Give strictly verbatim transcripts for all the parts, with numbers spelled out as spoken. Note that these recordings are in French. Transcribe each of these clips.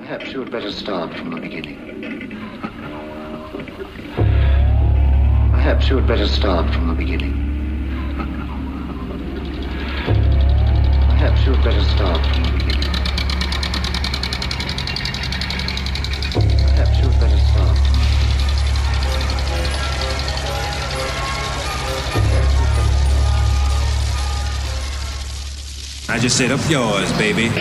Perhaps you had better start from the beginning. Perhaps you had better start from the beginning. Perhaps you had better start from the beginning. Perhaps you had better start. I just said up yours, baby.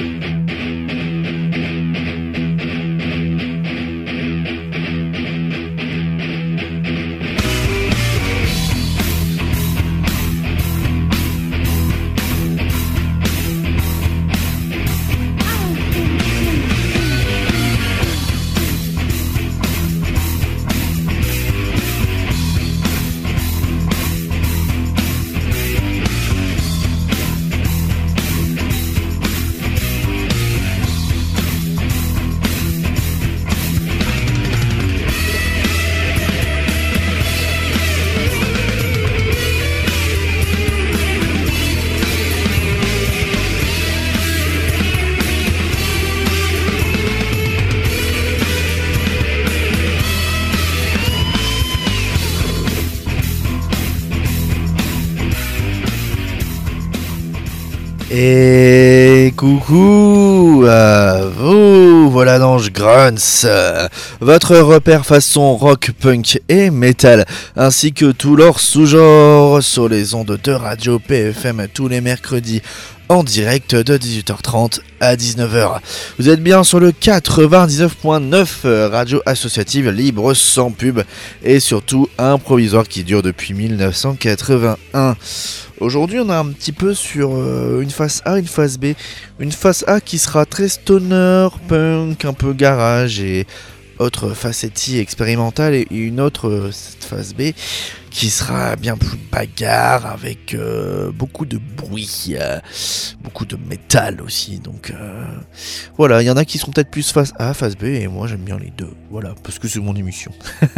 Et coucou à vous, voilà l'ange Grunts, votre repère façon rock, punk et metal, ainsi que tout leur sous-genre sur les ondes de Radio P F M tous les mercredis en direct de dix-huit heures trente à dix-neuf heures. Vous êtes bien sur le quatre-vingt-dix-neuf point neuf, radio associative libre sans pub et surtout improvisoire qui dure depuis mille neuf cent quatre-vingt-un. Aujourd'hui, on a un petit peu sur euh, une face A, une face B. Une face A qui sera très stoner, punk, un peu garage et autre facetti expérimentale, et une autre euh, cette face B qui sera bien plus bagarre avec euh, beaucoup de bruit, euh, beaucoup de métal aussi. Donc euh, voilà, il y en a qui sont peut-être plus face A, face B, et moi j'aime bien les deux. Voilà, parce que c'est mon émission.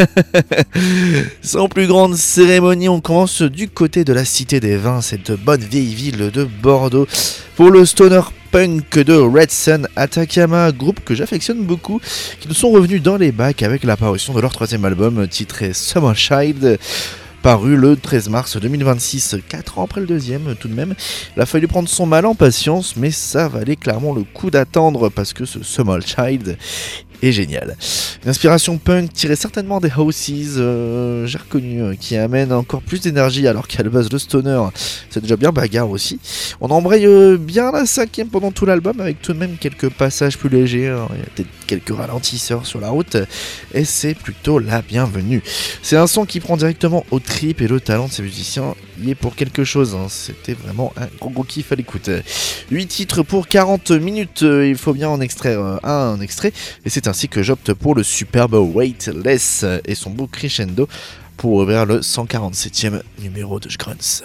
Sans plus grande cérémonie, on commence du côté de la Cité des Vins, cette bonne vieille ville de Bordeaux, pour le stoner punk de Red Sun Atacama, groupe que j'affectionne beaucoup, qui nous sont revenus dans les bacs avec l'apparition de leur troisième album titré Summer Child, paru le treize mars deux mille vingt-six, quatre ans après le deuxième tout de même. Il a fallu prendre son mal en patience, mais ça valait clairement le coup d'attendre parce que ce Summer Child est génial. Une inspiration punk tirée certainement des Houses, euh, j'ai reconnu, euh, qui amène encore plus d'énergie alors qu'à la base le stoner c'est déjà bien bagarre aussi. On embraye euh, bien la cinquième pendant tout l'album avec tout de même quelques passages plus légers, hein. Il y a peut-être quelques ralentisseurs sur la route et c'est plutôt la bienvenue. C'est un son qui prend directement au trip et le talent de ces musiciens y est pour quelque chose, hein. C'était vraiment un gros gros kiff à l'écoute. huit titres pour quarante minutes, euh, il faut bien en extraire euh, un, un extrait, et c'est ainsi que j'opte pour le superbe Weightless et son beau crescendo pour ouvrir le cent quarante-septième numéro de Grunts.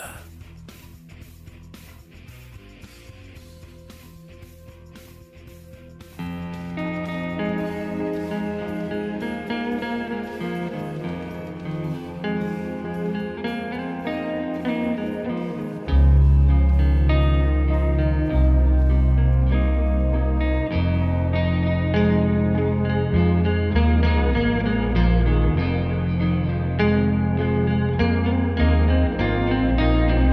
Thank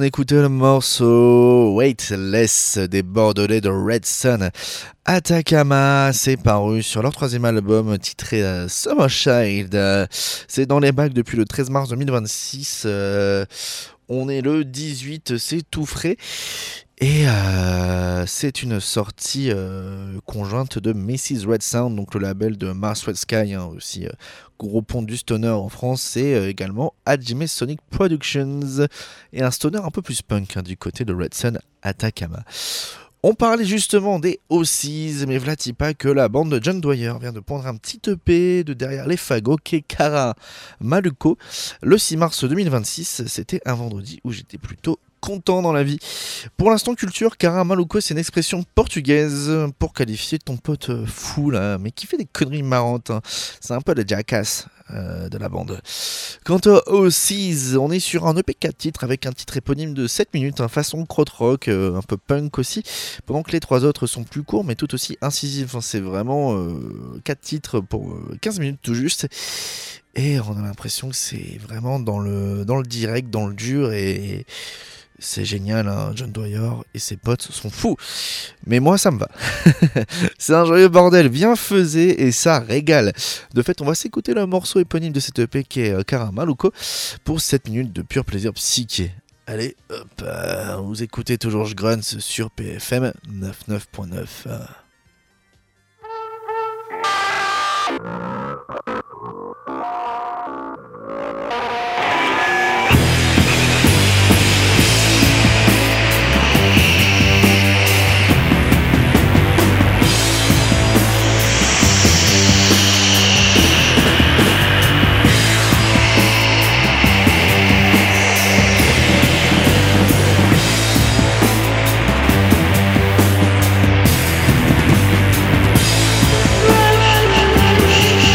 écoutait le morceau Weightless des Bordelais de Red Sun. Atacama, c'est paru sur leur troisième album titré euh, Summer Child. Euh, c'est dans les bacs depuis le treize mars deux mille vingt-six. Euh, on est le dix-huit, c'est tout frais. Et euh, c'est une sortie euh, conjointe de Missus Red Sound, donc le label de Mars Red Sky, hein, aussi euh, gros pont du stoner en France, et euh, également Hajime Sonic Productions, et un stoner un peu plus punk hein, du côté de Red Sun Atacama. On parlait justement des Aussies, mais vlati pas que la bande de John Dwyer vient de prendre un petit E P de derrière les fagots qui est Kara Maluko. Le six mars deux mille vingt-six, c'était un vendredi où j'étais plutôt content dans la vie. Pour l'instant culture, Kara Maluko c'est une expression portugaise pour qualifier ton pote fou là, mais qui fait des conneries marrantes. Hein. C'est un peu le jackass euh, de la bande. Quant aux Aussies, on est sur un E P quatre titres avec un titre éponyme de sept minutes, hein, façon krautrock, euh, un peu punk aussi, pendant que les trois autres sont plus courts mais tout aussi incisifs. Enfin, c'est vraiment euh, quatre titres pour euh, quinze minutes tout juste. Et on a l'impression que c'est vraiment dans le, dans le direct, dans le dur et c'est génial, hein. John Dwyer et ses potes sont fous. Mais moi, ça me va. C'est un joyeux bordel bien faisé et ça régale. De fait, on va s'écouter le morceau éponyme de cette E P qui est Kara Maluko pour sept minutes de pur plaisir psyché. Allez, hop, euh, vous écoutez toujours Grunts sur P F M quatre-vingt-dix-neuf point neuf. Right.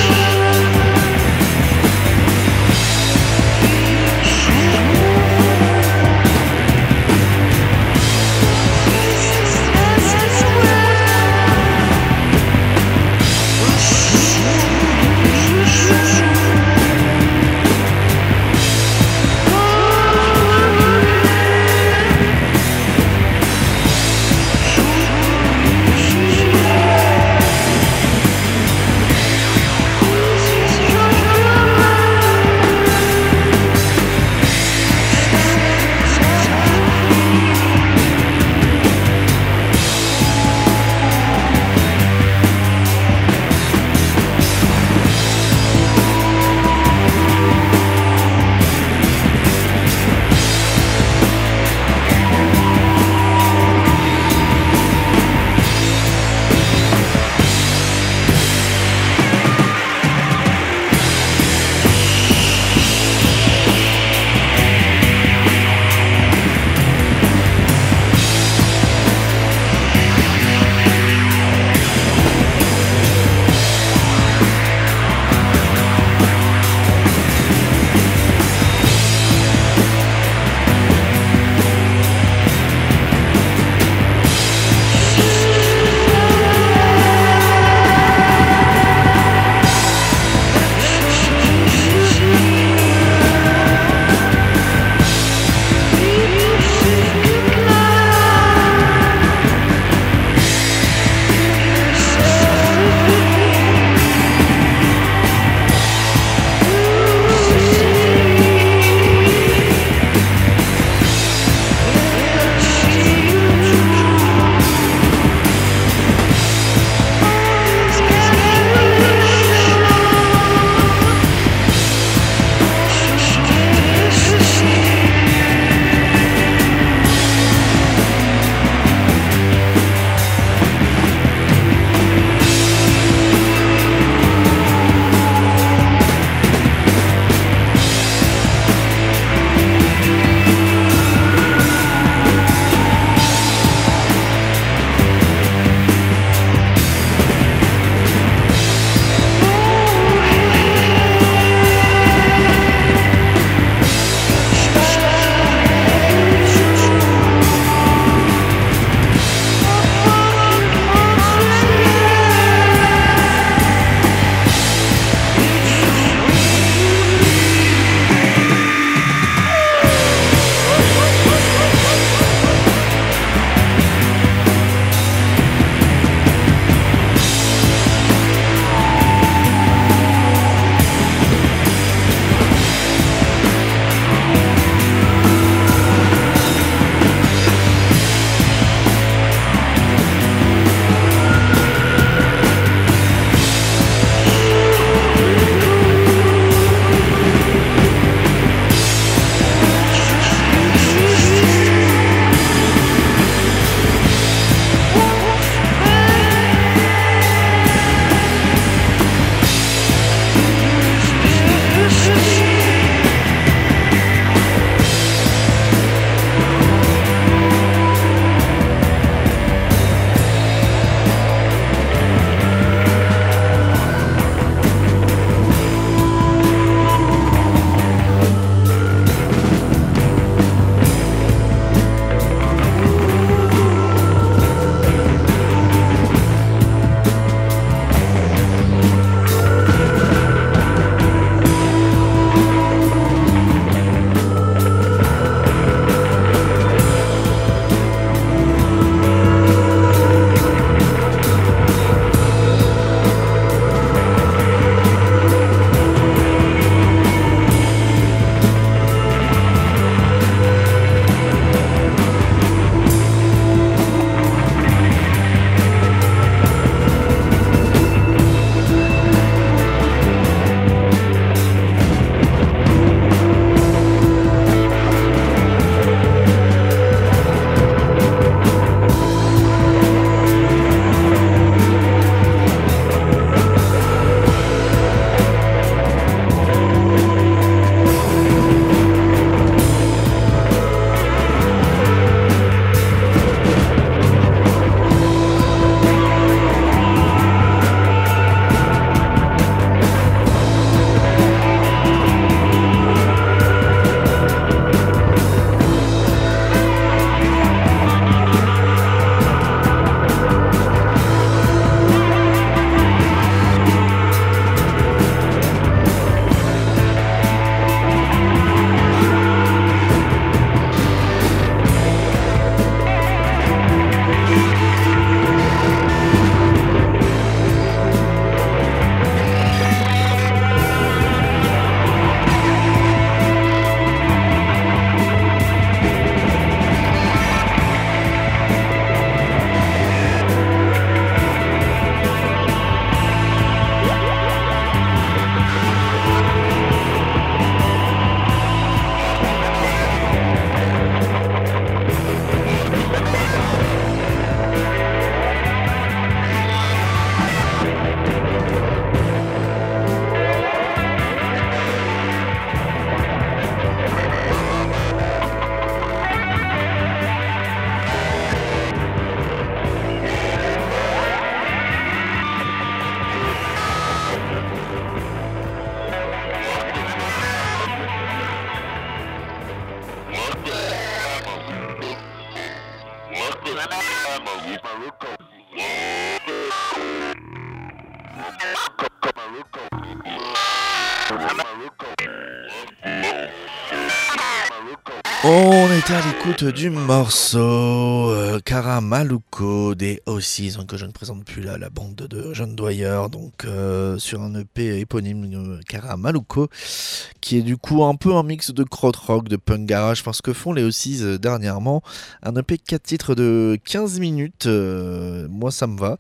On était à l'écoute du morceau euh, Karamaluko des Ossies, que je ne présente plus là, la bande de jeunes doyeurs, donc euh, sur un E P éponyme euh, Karamaluko, qui est du coup un peu un mix de krautrock, de punk garage, parce que font les Ossies euh, dernièrement, un E P quatre titres de quinze minutes, euh, moi ça me va.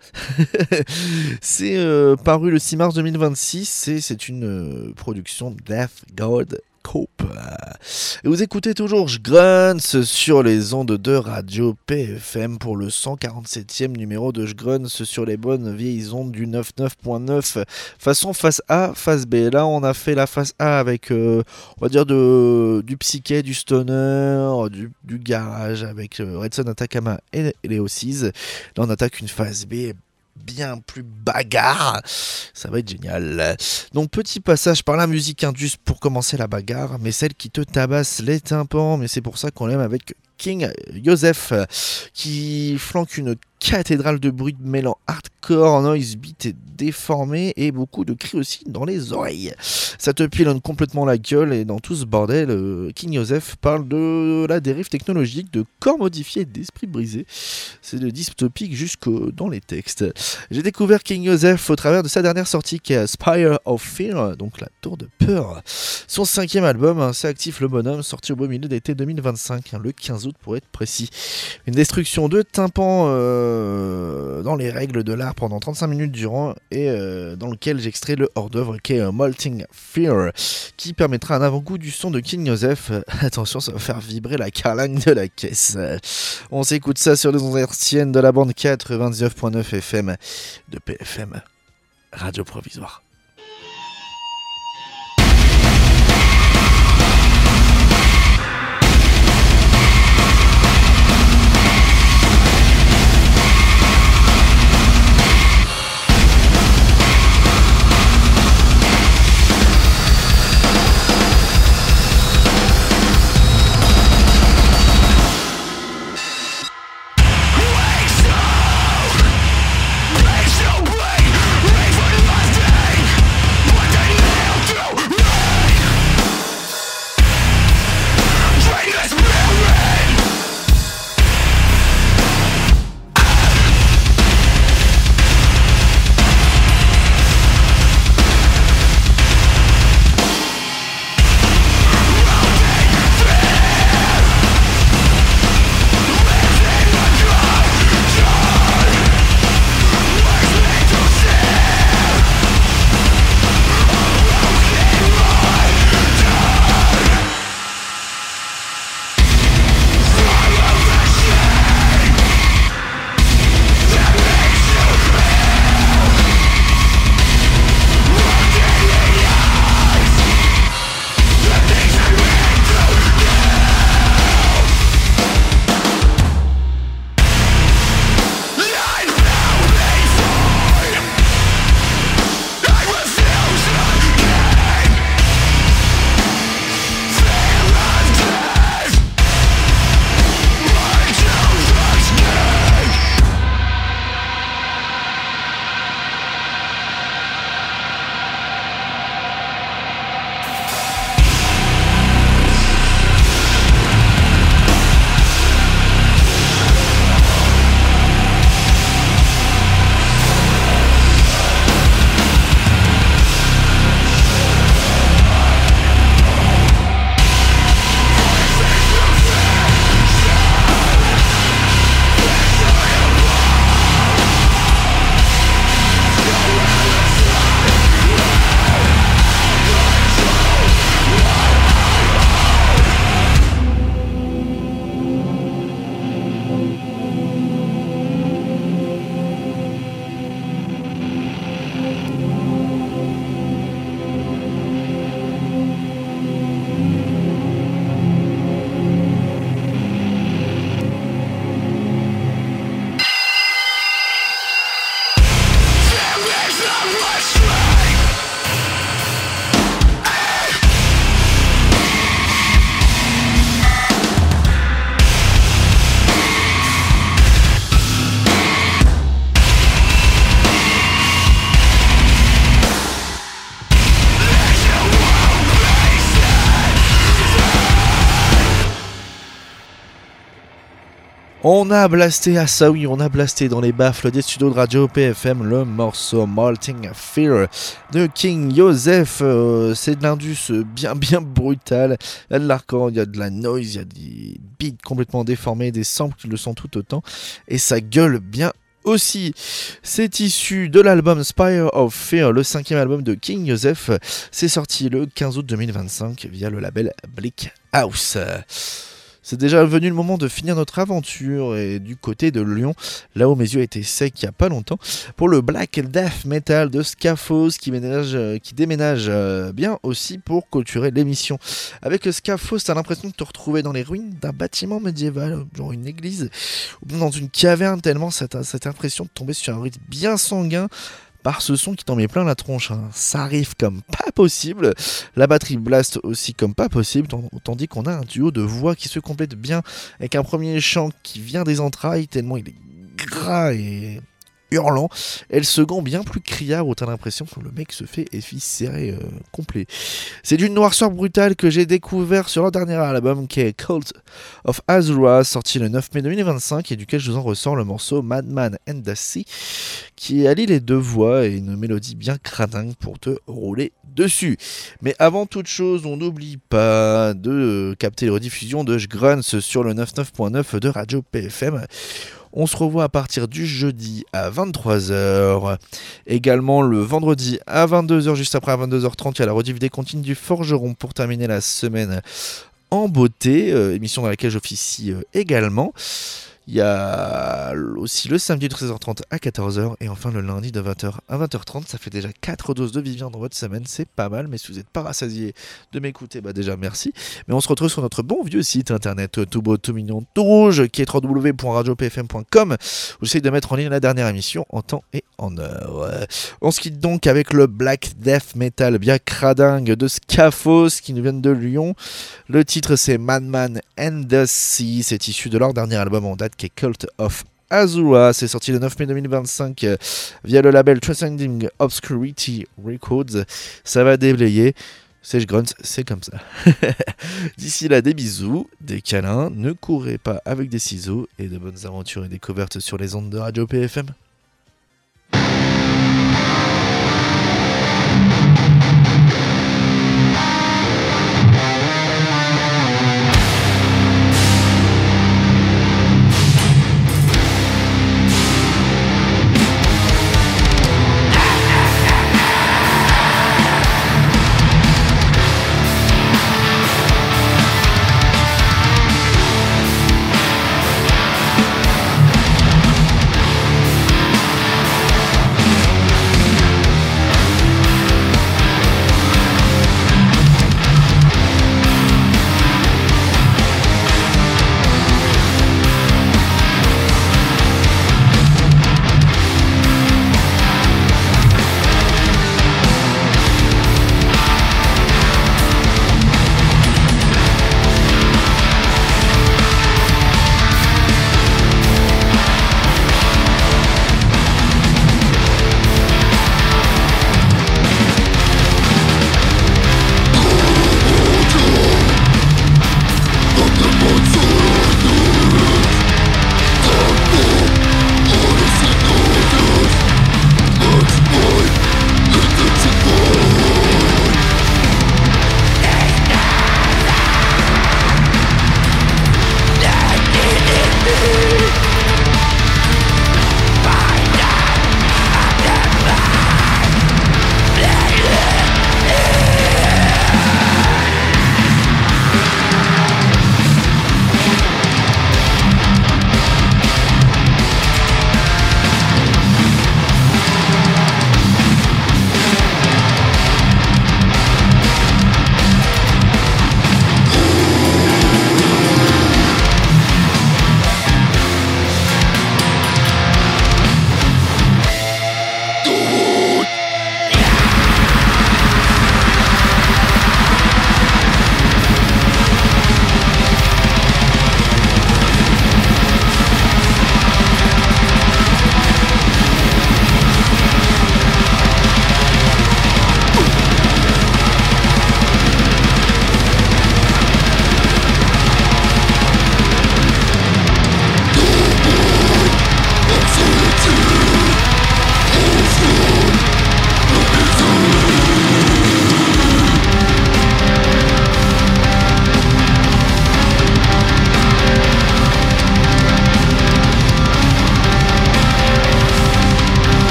C'est euh, paru le six mars deux mille vingt-six et c'est une euh, production Death God Cope. Et vous écoutez toujours J'Grunts sur les ondes de Radio P F M pour le cent quarante-septième numéro de J'Grunts sur les bonnes vieilles ondes du quatre-vingt-neuf point neuf façon face A, face B. Là on a fait la face A avec euh, on va dire de, du psyché, du stoner, du, du garage avec euh, Red Son, Atacama et, et les Ossies. Là on attaque une phase B bien plus bagarre, ça va être génial. Donc petit passage par la musique indus pour commencer la bagarre, mais celle qui te tabasse les tympans, mais c'est pour ça qu'on l'aime, avec King Joseph qui flanque une cathédrale de bruit mêlant hardcore, noise beat et déformé et beaucoup de cris aussi dans les oreilles. Ça te pilonne complètement la gueule et dans tout ce bordel, King Joseph parle de la dérive technologique, de corps modifiés et d'esprit brisé. C'est de dystopique jusque dans les textes. J'ai découvert King Joseph au travers de sa dernière sortie qui est Spire of Fear, donc la tour de peur. Son cinquième album, c'est actif le bonhomme, sorti au beau milieu d'été deux mille vingt-cinq, le quinze août pour être précis. Une destruction de tympans euh, dans les règles de l'art pendant trente-cinq minutes durant et euh, dans lequel j'extrais le hors-d'œuvre qui est Molting Fear, qui permettra un avant-goût du son de King Joseph. Attention, ça va faire vibrer la carlingue de la caisse. On s'écoute ça sur les ondes hertziennes de la bande quatre-vingt-dix-neuf point neuf F M de P F M, Radio Provisoire. Wake so, wake so, wait, wait for the last day. On a blasté, ah ça oui, on a blasté dans les baffles des studios de Radio P F M le morceau Molting Fear de King Joseph. Euh, c'est de l'indus bien bien brutal, il y a de l'hardcore, il y a de la noise, il y a des beats complètement déformés, des samples qui le sont tout autant, et ça gueule bien aussi. C'est issu de l'album Spire of Fear, le cinquième album de King Joseph. C'est sorti le quinze août deux mille vingt-cinq via le label Bleak House. C'est déjà venu le moment de finir notre aventure et du côté de Lyon, là où mes yeux étaient secs il n'y a pas longtemps, pour le Black Death Metal de Scaphos qui, ménage, qui déménage bien aussi pour clôturer l'émission. Avec Scaphos, t'as l'impression de te retrouver dans les ruines d'un bâtiment médiéval, genre une église, ou dans une caverne, tellement cette, cette impression de tomber sur un rythme bien sanguin, par ce son qui t'en met plein la tronche, hein. Ça arrive comme pas possible, la batterie blast aussi comme pas possible, tandis qu'on a un duo de voix qui se complète bien, avec un premier chant qui vient des entrailles, tellement il est gras et hurlant, et le second bien plus criard où t'as l'impression que le mec se fait éviscérer euh, complet. C'est d'une noirceur brutale que j'ai découvert sur leur dernier album qui est Cult of Azura, sorti le neuf mai deux mille vingt-cinq, et duquel je vous en ressors le morceau Madman and the Sea, qui allie les deux voix et une mélodie bien cradingue pour te rouler dessus. Mais avant toute chose, on n'oublie pas de capter les rediffusions de Grunts sur le quatre-vingt-neuf point neuf de Radio P F M. On se revoit à partir du jeudi à vingt-trois heures. Également le vendredi à vingt-deux heures, juste après à vingt-deux heures trente, il y a la rediff des comptines du Forgeron pour terminer la semaine en beauté, euh, émission dans laquelle j'officie euh, également. Il y a aussi le samedi de treize heures trente à quatorze heures et enfin le lundi de vingt heures à vingt heures trente. Ça fait déjà quatre doses de Vivien dans votre semaine, c'est pas mal, mais si vous n'êtes pas rassasié de m'écouter, bah déjà merci. Mais on se retrouve sur notre bon vieux site internet tout beau, tout mignon, tout rouge, qui est w w w point radio p f m point com, où j'essaie de mettre en ligne la dernière émission en temps et en heure. On se quitte donc avec le Black Death Metal bien cradingue de Scaphos qui nous viennent de Lyon. Le titre c'est Madman and the Sea, c'est issu de leur dernier album en date qui est Cult of Azura. C'est sorti le neuf mai deux mille vingt-cinq euh, via le label Transcending Obscurity Records. Ça va déblayer. C'est Grunt, c'est comme ça. D'ici là, des bisous, des câlins. Ne courez pas avec des ciseaux et de bonnes aventures et découvertes sur les ondes de Radio P F M.